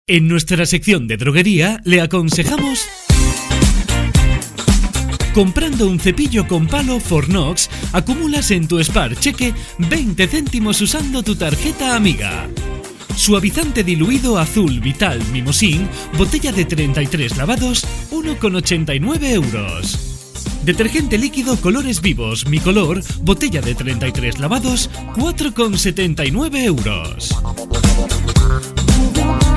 En nuestra sección de droguería le aconsejamos: comprando un cepillo con palo Fornox, acumulas en tu Spar Cheque 20 céntimos usando tu tarjeta amiga. Suavizante diluido azul Vital Mimosín, botella de 33 lavados, 1,89 euros. Detergente líquido Colores Vivos Mi Color, botella de 33 lavados, 4,79 euros.